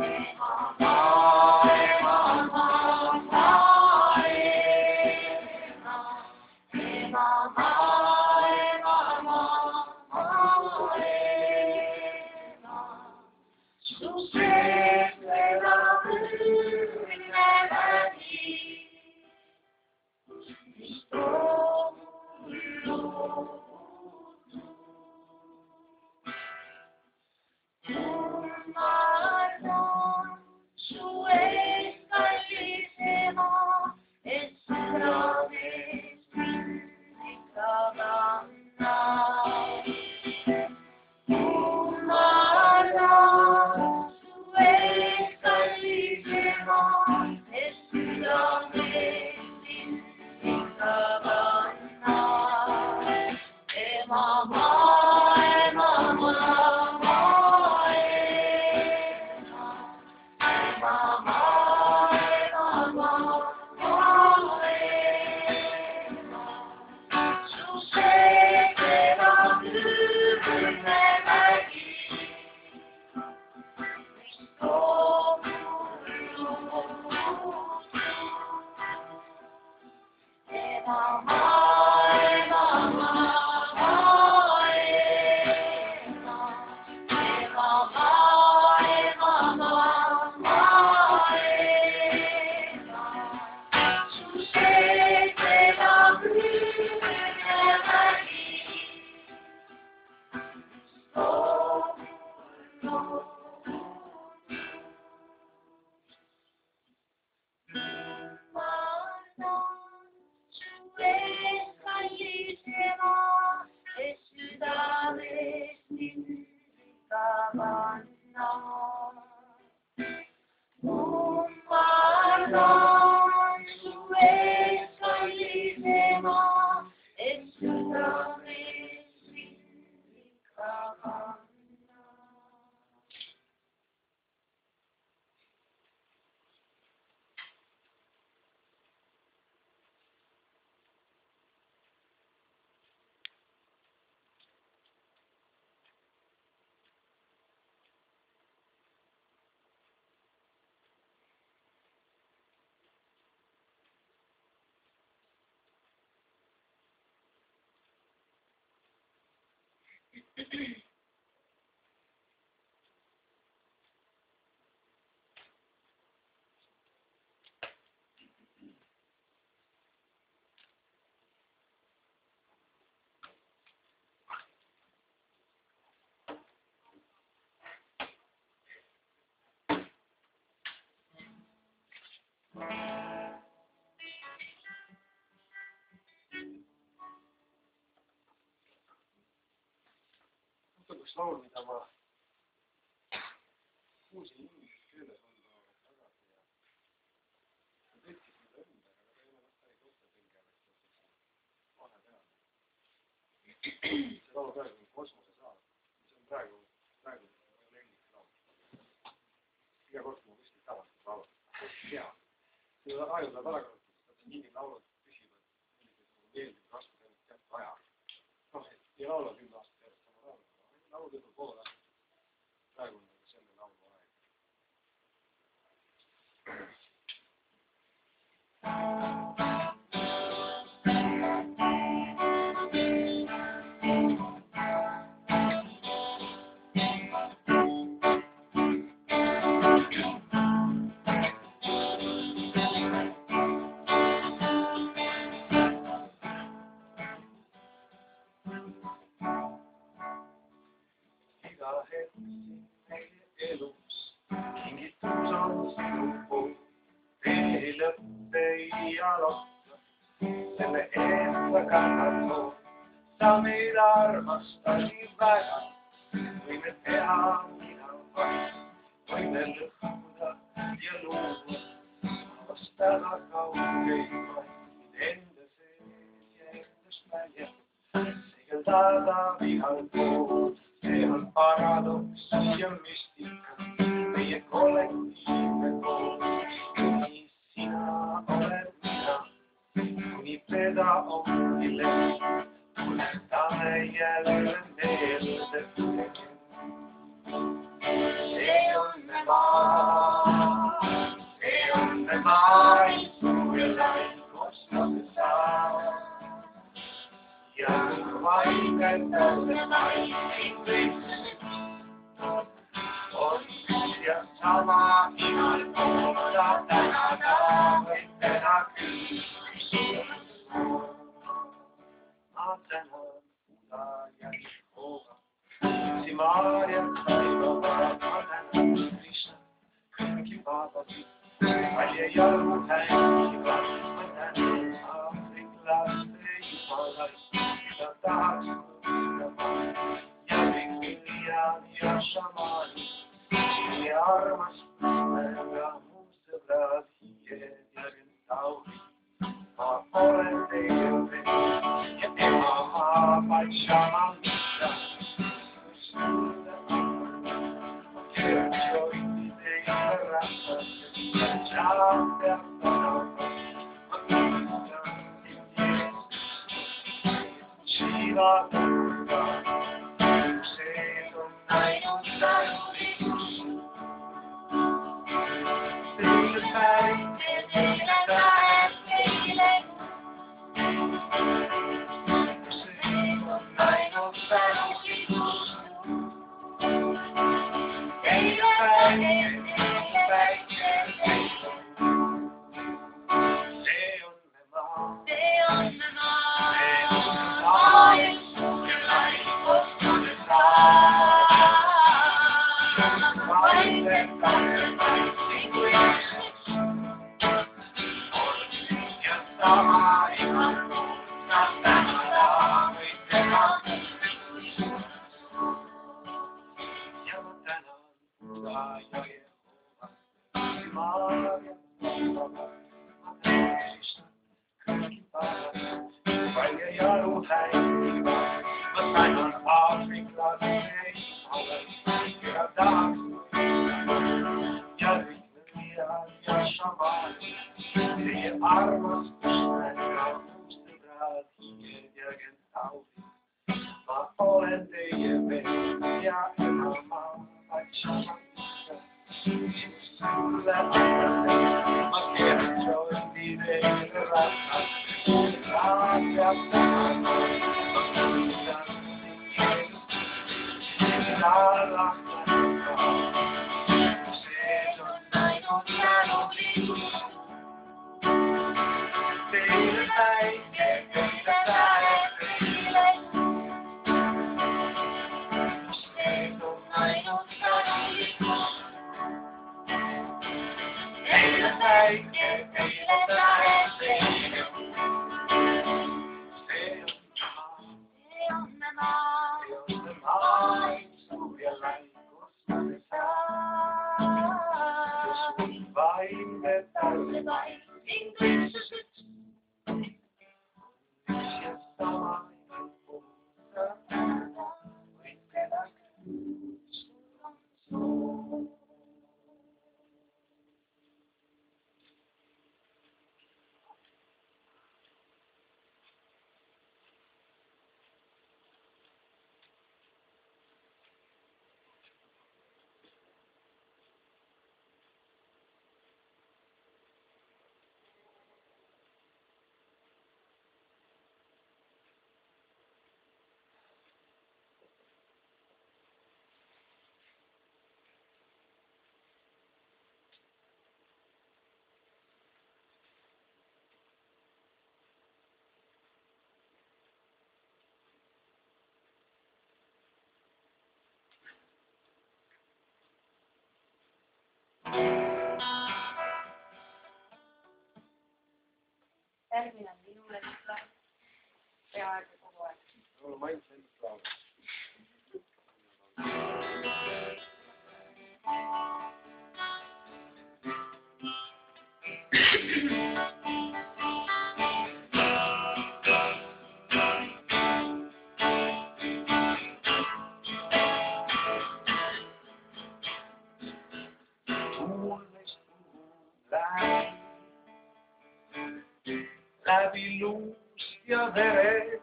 Üks laul, mida ma kuulsin inglise keeles mõnda aega tagasi ja tõlkisin seda ümber, aga ta ei ole vast päris otsetõlge, vaid vahepeal. See laul praegu on Kosmosesaar, mis on praegu lemmik laul. Iga kord, kui ma kuskilt tavaliselt laulad, hea. Seda aegu saab ära kasutada, et mingid laulud püsivad meeldiv raskus ennast teatud aja. Ja laulad 10 aastat järjest sama laulu. Laulud juba pool aastat. Praegu on selle laulu aeg. Iga hetk meie elus kingitus on sinu poolt. Ei lõppe ja lohta, selle eest sa kannad hoolt. Sa meid armastad nii väga, võime teha mida vaid. Võime lõhkuda ja luua, avastada kaugeid vaid. Enda sees ja endast välja, segeldada igal pool. See on paradoks ja müstika, meie kollektiivne kool. Kuni sina oled mina, kuni teda ongi leht, tuletame jälle meelde. See on me maa. igal pool saab tänada, võid teda küll. Ma tänan Uda ja Jehova, Maarjat Saivova, ma tänan Krishna, kõiki vabasid, palju jalu hängivad, ma tänan aafriklaste jumalaid, keda tahaks kuulama, ja Vikilian ja šamaani, ja armastusega mu sõbrad, hiied ja kentaurid. Ma olen teie vend ja ema ma Pachamamita, kus sulle annan. Ma kertsioini teile rahvasse, ja tšaan peab tänama. Ma tunnistan sind Jeesus, Shiva Durga, sees on ainult tänulikkus. Teile päris, teile tähed, teile. Sees on ainult tänulikkus. Teile päris, teile päike, teile. See on me maa. See on me maa. See on me maa, ja suurel lai kostune saa. Vaimne kanne paitsi kui Jeesus. Ja sama igal pool saab tänada, võid teha küll. Ja ma tänan Uda ja Jehova, Maarjat Saivova, ma tänan Krishna, kõiki vabasid, palju jalu hängivad, ma tänan aafriklaste jumalaid, keda tahaks kuulama, ja Vikilian ja šamaani, teie armastustega mu sõbrad, hiied ja kentaurid. Ma olen teie vend ja ema ma Pachamamita, kus sulle annan. Ma kertsioini teile rahvasse, ja peab tänama. Ma tunnistan sind Jeesus, Shiva Durga, sees on ainult tänulikkus. Teile päike, teile tähed, teile. Sees on ainult tänulikkus. Teile päike, teile tähed, teile. See on me maa. See on me maa, suur ja lai kosmose saa. Jos mun vain vetälle vain, niin Kristus. Ja sama igal pool saab tänada, võid teda küll. Sul on soov. Järgmine on minule nüüd laul. Peaaegu kogu aeg. No, ma ainult ennast laulu. Läbi luust ja veret,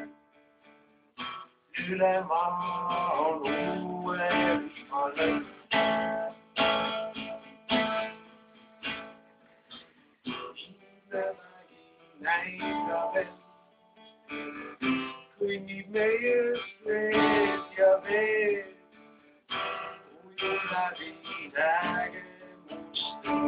üle maa on uue vihmale. Hindevägi näitab end, kõnnib meie sees ja vees, ujub läbi nägemus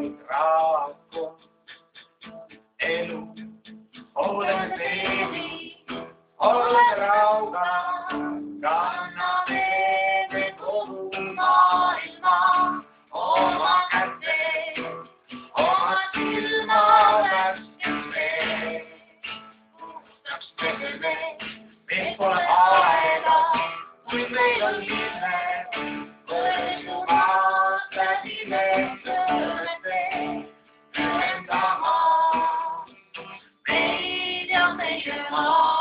draakon. Elu, oleme beebi, oleme rauga, kanname me kogu maailma oma kätte, oma silma värskes vees. Puhtaks peseme, meil pole aega, kui meil on linned, võrsumaad läbime sõõrete, ühendama meid ja meie maa.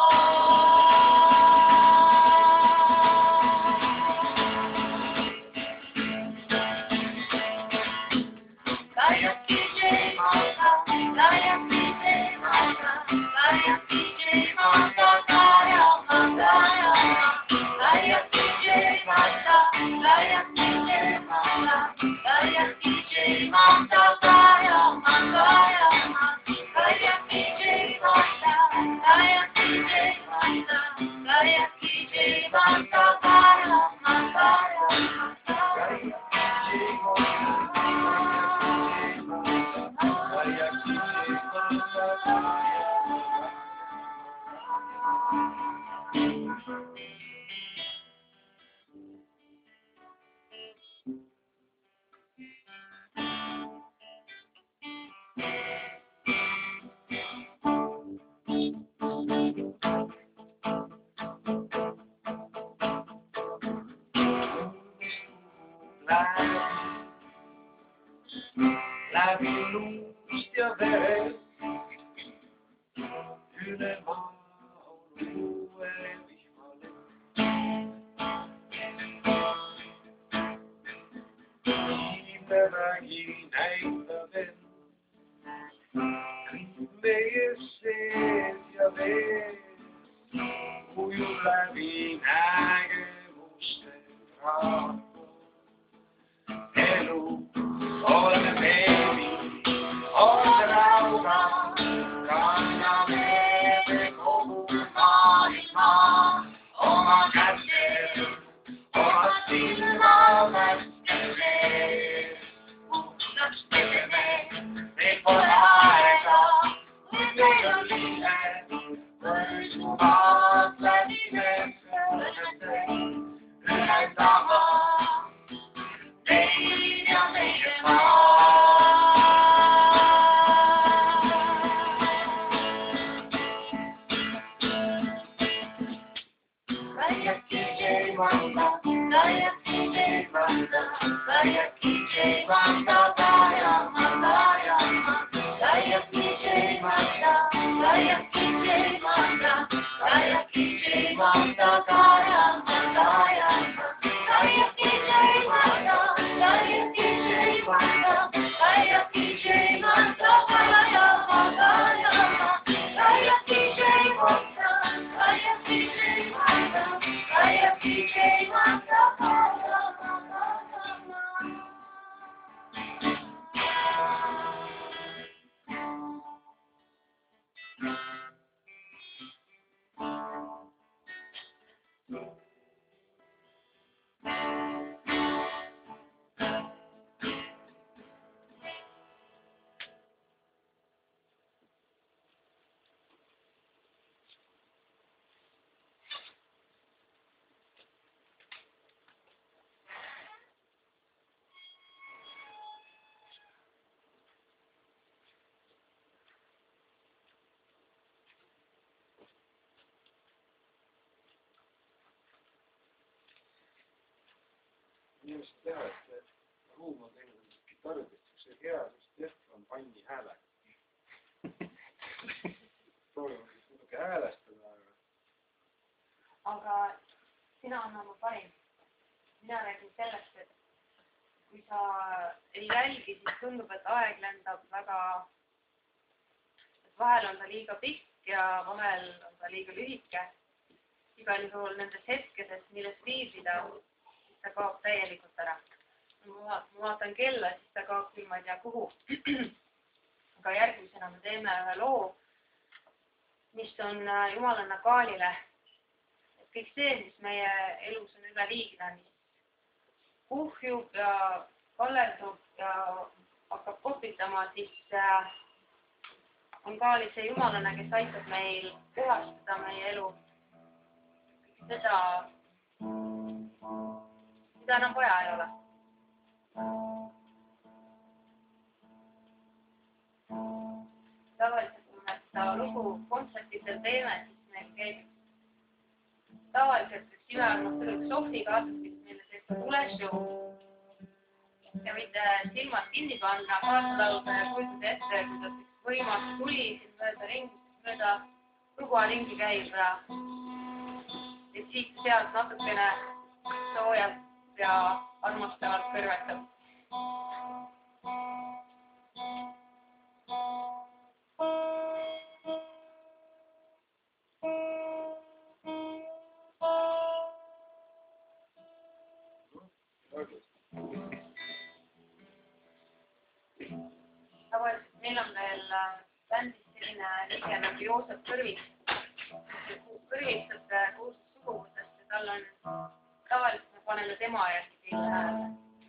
Läbi luust ja veret, üle maa on uue vihmale. Iimevägi näitab end, kõik meie sees ja vees, ujub läbi nägemuste draakon. Elu, oleme beebi, oleme rauga, kanname me kogu maailma oma kätte, oma silma värskes vees. Puhtaks peseme, meil pole aega, kui meil on linned, võrsumaad läbime sõõrete, ühendama meid ja meie maa. Inimesed teavad, et ruum on teinud kitarridest üks hea, sest Jeff on panni hääle. Proovime siis natuke häälestada, aga sina on oma parim. Mina räägin sellest, et kui sa ei jälgi, siis tundub, et aeg lendab väga, et vahel on ta liiga pikk ja vahel on ta liiga lühike. Igal juhul nendes hetkedes, milles viibida, ta kaob täielikult ära. Ma vaatan kella, siis ta kaob küll, ma ei tea kuhu. Aga järgmisena me teeme ühe loo, mis on Jumalanna Kaalile. Et kõik see, mis meie elus on üleliigne, mis kuhjub ja kallerdub ja hakkab kopitama tervitama, siis on Kali see jumalane, kes aitab meil puhastada meie elu. Seda enam vaja ei ole. Tavaliselt, kui me seda lugu kontsertidel teeme, siis meil käib tavaliselt üks imearmas tüdruk Sofi kaasas, kes meile teeb tuleshow. Ja võite silmad kinni panna, kaasa laulda ja kujutada ette, kuidas üks võimas tuli siin mööda Ruhua ringi käib ja siit sealt natukene soojalt ja armastavalt kõrvetab. Tavaliselt meil on veel bändis selline liige nagu Joosep Kõrvits. Kõrvitsab kuulsust suguvõttest ja tal on tavaliselt me paneme tema järgi teile hääle.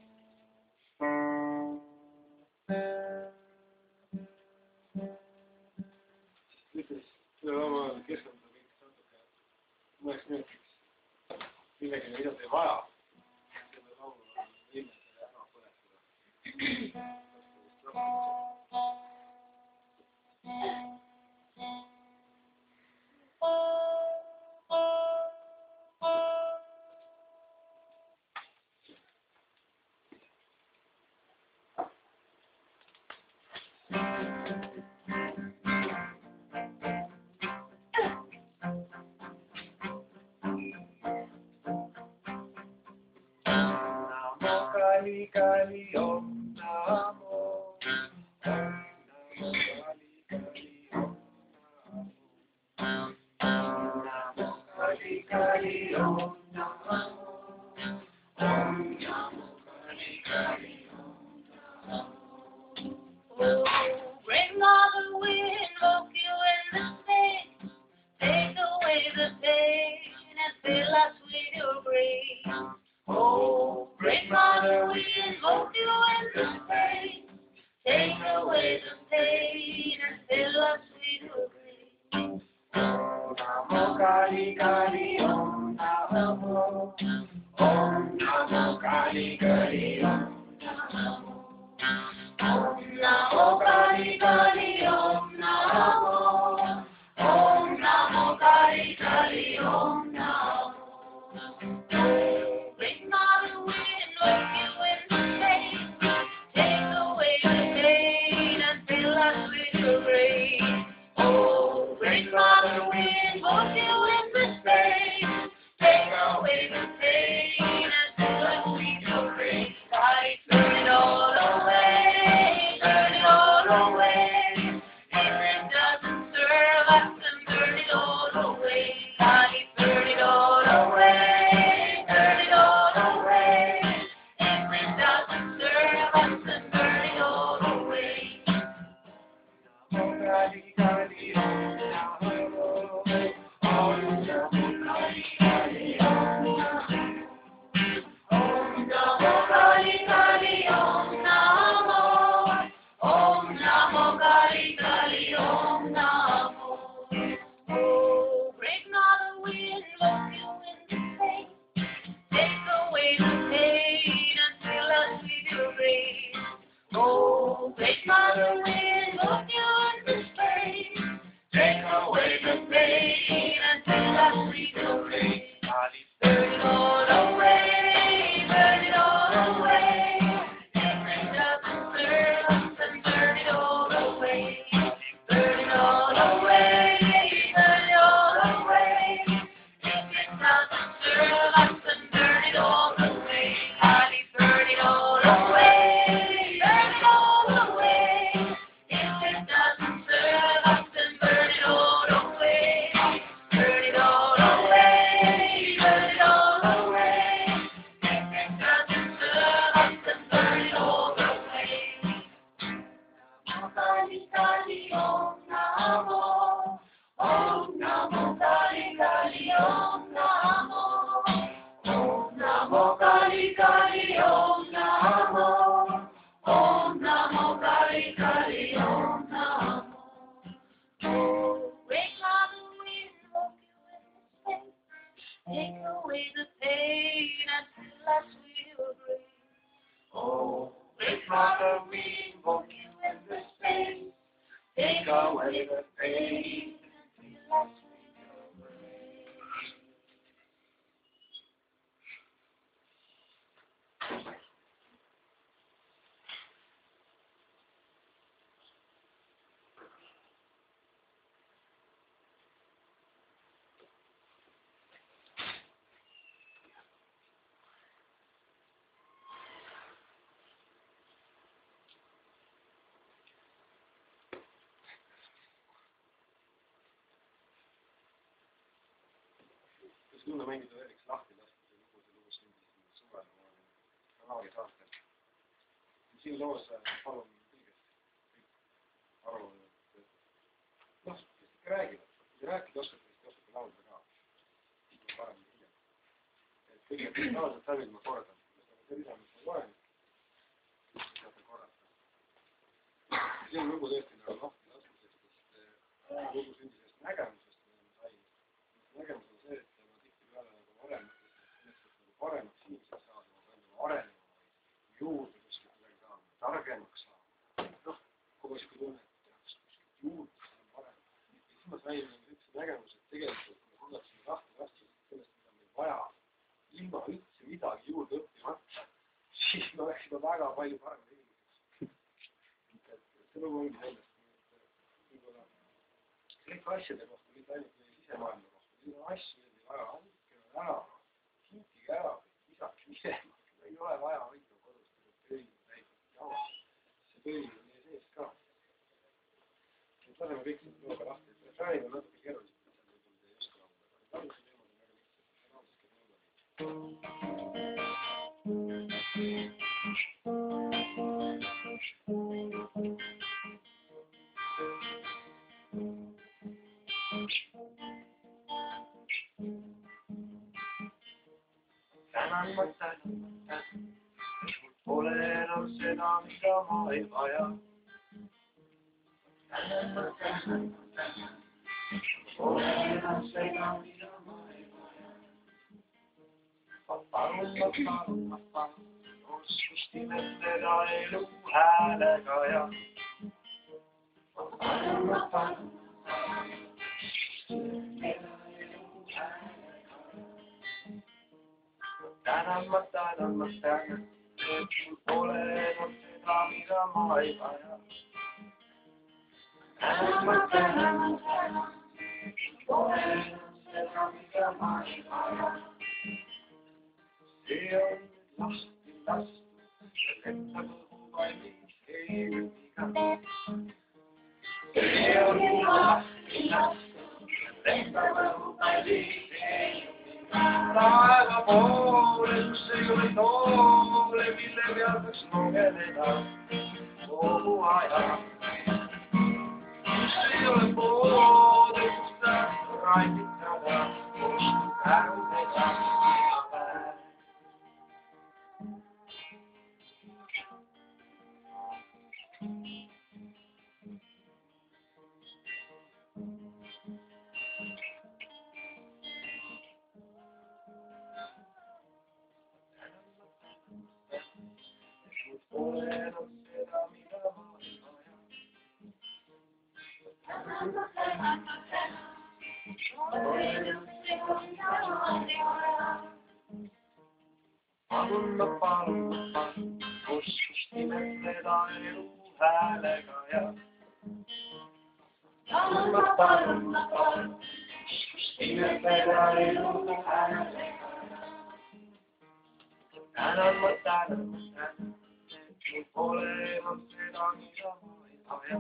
Ütles, ma keskenduda kõik natuke mõneks minutiks millegi, mida te ei vaja. Selle laulu on inimesele ära põletada. Kali Kali Om Namo, Om Namo Kali Kali Om Namo, Om Namo Kali Kali Om Namo. Oh, bring all the wind, invoke you in the space, take away the pain and fill us with your grace. Oh, great Mother, we invoke you in the space. Take away the pain and fill us with your grace. Om Namo Kali Kali Om Namo, Om Namo Kali Kali Om Namo, Om Namo Kali Kali Om Namo, Om Namo Kali Kali Om Namo. Great Mother, we invoke you in the space. Take away the pain and fill us with your grace. Oh, great Mother, we invoke you in the space. Take away the pain and fill us with your grace. I turn it all away, turn it all away. If it doesn't serve us, then turn it all away. I turn it all away, turn it all away. If it doesn't serve us, then turn it all away. Om Kali Kali Om Namo, Om Namo Kali Kali Om Namo, Om Namo Kali Kali Om Namo, Om Namo Kali Kali Om Namo. Oh, great Mother, we invoke you in the space. Take away the pain and fill us with your grace. Oh, great Mother, we invoke you in the space. Take away the pain and fill us with your grace. Burn it all away, burn it all away. If it doesn't serve us, then burn it all away. Burn it all away, burn it all away. If it doesn't serve us, then burn it all away. Honey, burn it all away, burn it all away. If it doesn't serve us, then burn it all away. Burn it all away, burn it all away. If it doesn't serve us, then burn it all away. Kali Kali Om Namo, Om Namo Kali Kali Om Namo, Om Namo Kali Kali Om Namo, Om Namo Kali solitary on the moon. Wake up the wind, rock you in space. Take away the pain and fill us with your grace. Oh, wake up the wind, rock you in the space. Take away the pain and fill us with your grace. Kas tunne mängida Eriks lahti lastud ja lugu sündis suvel Kanaari saartel. Siin loos palun kõigest kõik arvavad, et noh, ikka räägivad. Kui rääkida oskate, siis oskate laulda ka. Siis on parem hiljem. Et kõigepealt tavaliselt läbi ma kordan. See rida, mis ma loen, siis saate korrata. See on lugu tõesti nagu lahti lastud, sest lugu sündis sellest nägemusest, mida ma sain. Nägemus on see, et ma tihtipeale nagu varem mõtlesin, et selleks, et nagu paremaks inimeseks saada, ma pean nagu arenema või juurde kuskilt midagi saama, targemaks saama. Noh, kogu siuke tunne, et tehaks kuskilt juurde, see on parem. Ja siis ma sain sellise nägemuse, et tegelikult kui me suudaksime lahti lastud sellest, mida meil vaja, ilma üldse midagi juurde õppimata, siis me oleksime väga palju parem inimeseks. See lugu ongi sellest, et võib-olla kõik asjade kohta, mitte ainult meie sisemaailma kohta, need on asju, need ei vaja andke ära, kinkige ära, visake minema, ei ole vaja hoida kodus töid täitud jama. See töi on meie sees ka. Nüüd laseme kõik seda looga lahti, et refräänid on natuke keerulised, seal võib-olla te ei oska laulda, aga lauluse teemad on väga lihtsad, laulske nõuda Tänan ma tänan, mul pole enam seda, mida ma ei vaja. Tänan ma tänan, mul pole enam seda, mida ma ei vaja. Ma palun, oskust imetleda elu häälega ja. Ma palun, imetleda elu häälega. Tänan ma tänan, et mul pole enam seda, mida ma ei vaja. Tänan ma tänan, et mul pole enam seda, mida ma ei vaja. See on lahti lastud, lendab õhuvalmis eemiga. See on lahti lastud, lendab õhuvalmis eemiga. Taeva poole, kus ei ole toole, mille peal peaks nogeleda kogu aja. Kus ei ole poode, kus tahab rannitada, kus kärudega iga päev. Pole enam seda, mida ma ei vaja. Tänan ma tänan, pole enam seda, mida ma ei vaja. Palun ma oskust imetleda elu häälega ja. Palun ma oskust imetleda elu häälega ja. Tänan ma tänan, mul pole enam seda, mida ma ei vaja.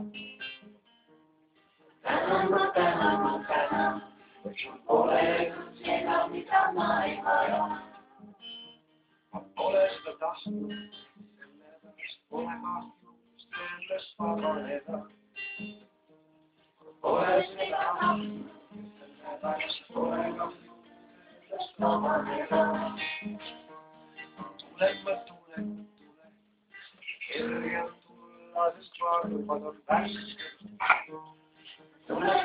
Tänan ma tänan, mul pole enam seda, mida ma ei vaja. Ma pole seda tahtnud, sellepärast pole kahju sellest vabaneda. Ma pole seda tahtnud, sellepärast pole kahju sellest vabaneda. Tulen ma tulen. Kerge on tulla, sest varbad on värsked. Tulen,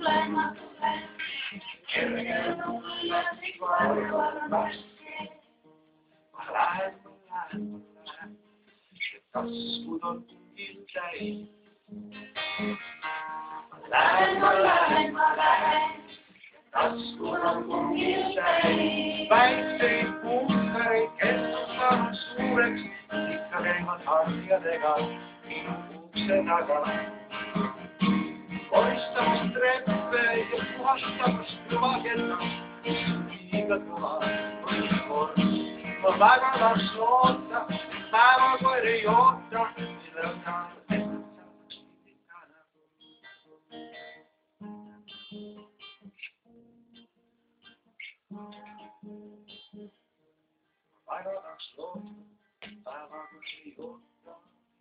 kerge nullasi varbad on värsked. Ma lähen, taskud on pungil täis. Ma lähen, taskud on pungil täis. Väikseid puuskareid, kes on saanud suureks, ikka käivad harjadega minu ukse taga. Koristamist treppe ja puhastamist kõvakella, liiga kõva mõnikord. Ma väga tahaks loota, päevakoer ei oota, millal saan väga tahaks loota, päevakoer ei oota.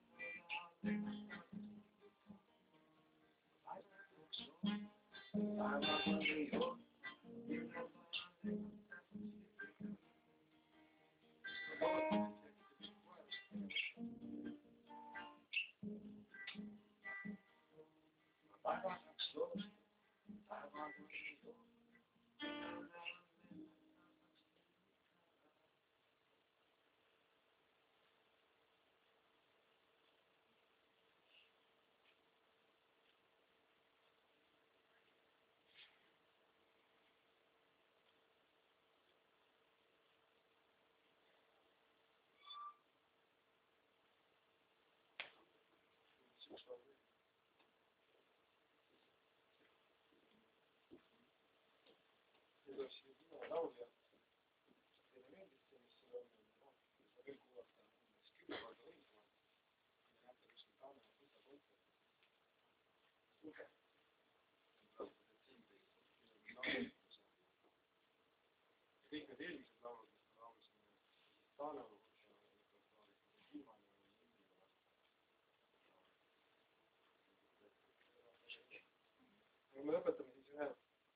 Kõik need eelmised laulud, mis me laulusime, Taanelu ja me lõpetame siis ühe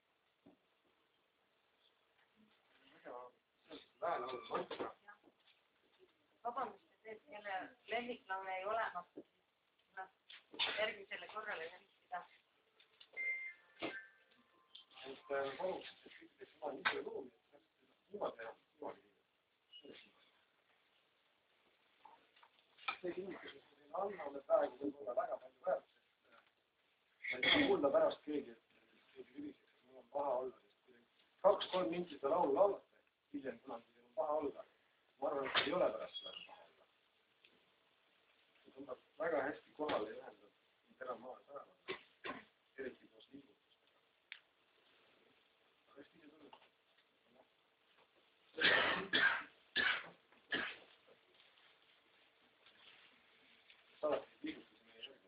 väelaulu mantra. Vabandust, et selle lemmiklaule ei olemata. Järgmisele korrale järgida. Et paluks, et kõik oma niisugune luum, et niimoodi enam niimoodi. See kindlasti, et me anname praegu võib-olla väga palju väärt, ma ei taha kuulda pärast keegi, et keegi üliseks, et mul on paha olla, sest kui 2-3 minti seda laulu laulate, hiljem kunagi teil on paha olla, ma arvan, et ei ole pärast seda paha olla. See tõmbab väga hästi kohale ja ühendab enam maale päeva, eriti koos liigutustega. Aga hästi ise tulnud. Alati liigutusi meie järgi.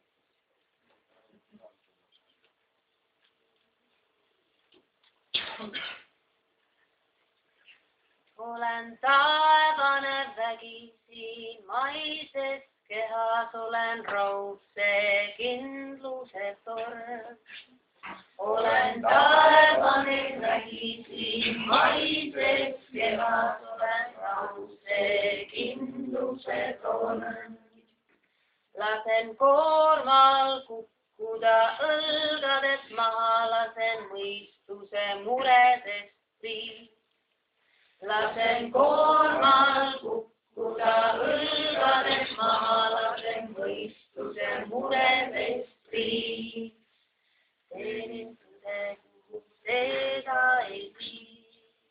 Olen taevane vägi siin maises kehas, olen raudse kindluse torm. Olen taevane vägi siin maises kehas, olen raudse kindluse torm. Lasen koormal kukkuda õlgadest maha, lasen mõistuse muredest prii. Lasen koormal kukkuda õlgadest maha, lasen mõistuse muredest prii. Teeninduse kuhu seda ei vii.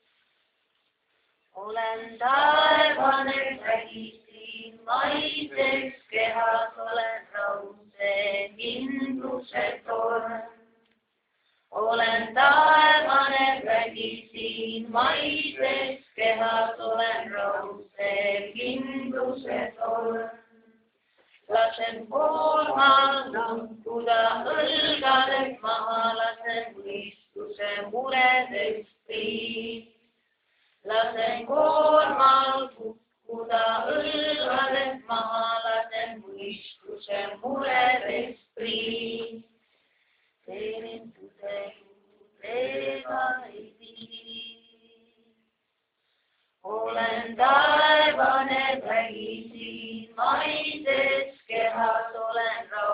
Olen taevane vägi siin maises kehas, olen raudse kindluse torm. Olen taevane vägi siin maises kehas, olen raudse kindluse torm. Lasen koormal kukkuda õlgadest maha, lasen mõistuse muredest prii. Lasen koormal kukkuda õlgadest maha, lasen mõistuse muredest prii. Teeninduse juurdega ei vii. Olen taevane vägi siin maises kehas, olen raudse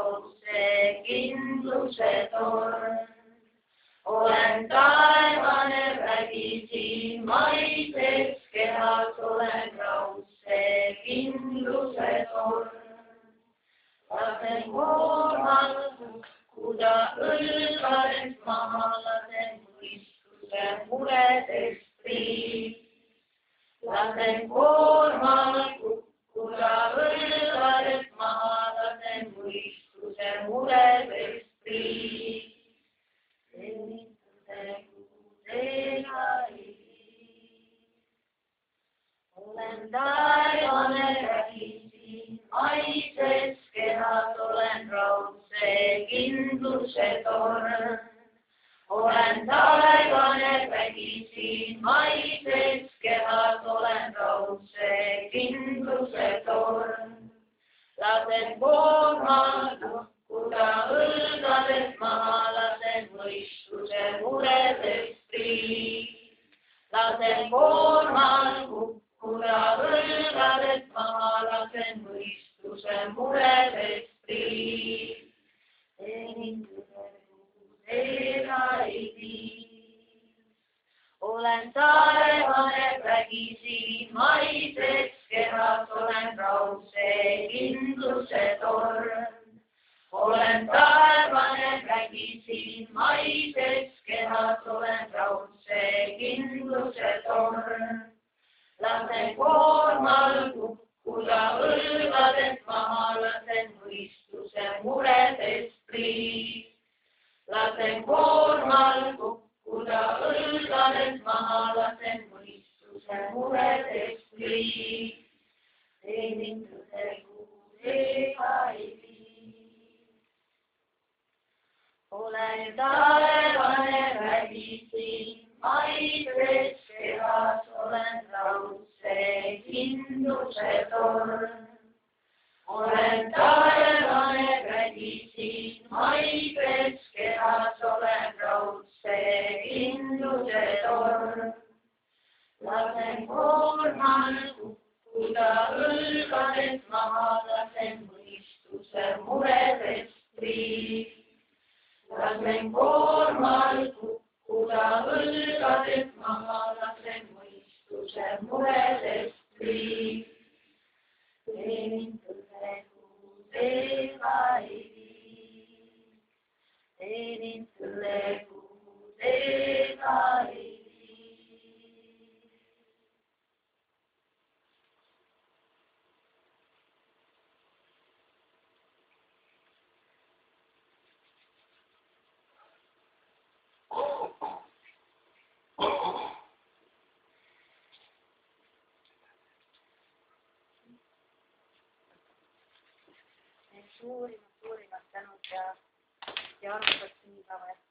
kindluse torm. Olen taevane vägisi maises kehas, olen raudse kindluse torm. Lasen koormal kukkuda õlgadest maha, lasen mõistuse muredest priis. Lasen koormal kukkuda õlgadest maha, lasen mõistuse muredest priis. Olen taevane vägisi maises kehas, olen raudse kindluse torm. Olen taevane vägisi maises kehas, olen raudse kindluse torm. Lasen koormal kukkuda õlgadest maha, lasen mõistuse muredest priis. Lasen koormal kukkuda õlgadest maha, lasen mõistuse muredest priis. Olen taevane vägisi maises kehas, olen raudse kindluse torm. Olen taevane vägisi maises kehas, olen raudse kindluse torm. Lasen koormal kukkuda õlgadest maha, lasen mõistuse muredest priis. Lasen koormal kukkuda õlgadest maha, lasen mõistuse muredest priis. Teeninduse kuudega ei viis. Olen taevane vägisi maises kehas, olen raudse kindluse torm. Olen taevane vägisi maises kehas, olen raudse kindluse torm. Lasen koormal kukkuda õlgadest maha, lasen mõistuse muredest priis. Lasen koormal kukkuda õlgadest maha, lasen mõistuse muredest priis. Teeninduse kuudega ei viis. Teeninduse kuudega ei viis. Suurimad tänud ja armsad sünnipäeva.